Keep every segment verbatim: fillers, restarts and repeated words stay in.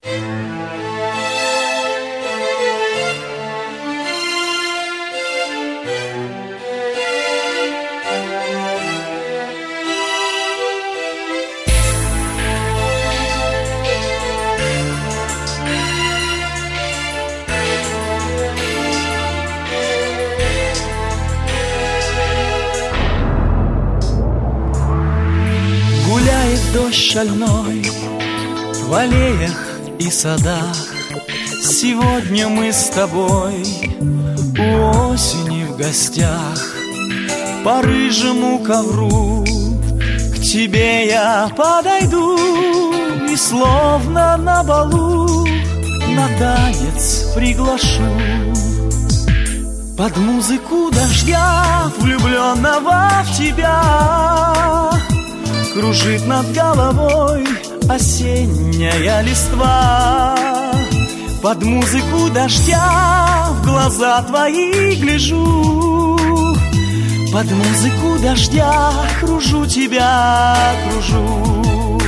Дождь шальной в аллеях и садах. Сегодня мы с тобой у осени в гостях. По рыжему ковру к тебе я подойду и словно на балу на танец приглашу. Под музыку дождя, влюбленного в тебя, кружит над головой осенняя листва. Под музыку дождя в глаза твои гляжу. Под музыку дождя кружу тебя, кружу.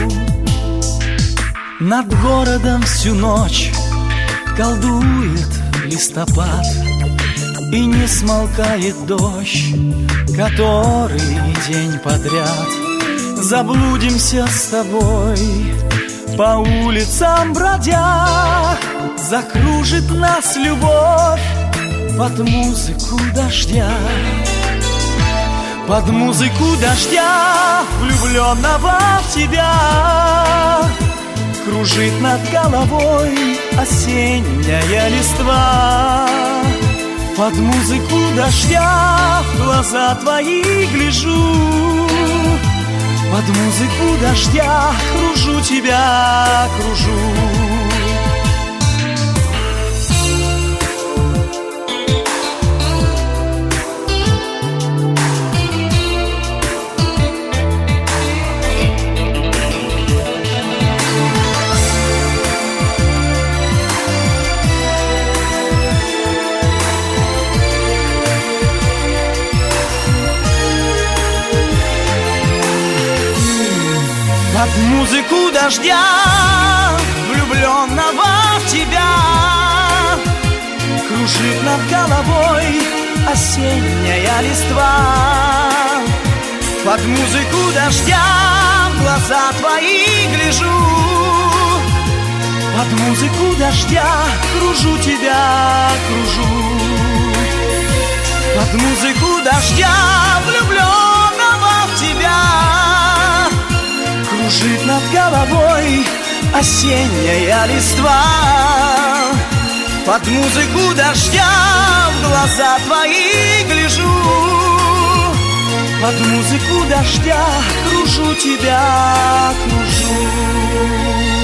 Над городом всю ночь колдует листопад, и не смолкает дождь, который день подряд. Заблудимся с тобой по улицам бродя, закружит нас любовь под музыку дождя. Под музыку дождя, влюбленного в тебя, кружит над головой осенняя листва. Под музыку дождя в глаза твои гляжу. Под музыку дождя кружу тебя, кружу. Под музыку дождя, влюбленного в тебя, кружит над головой осенняя листва. Под музыку дождя в глаза твои гляжу. Под музыку дождя кружу тебя, кружу. Под музыку дождя, влюбленного в тебя, кружит над головой осенняя листва. Под музыку дождя в глаза твои гляжу. Под музыку дождя кружу тебя, кружу.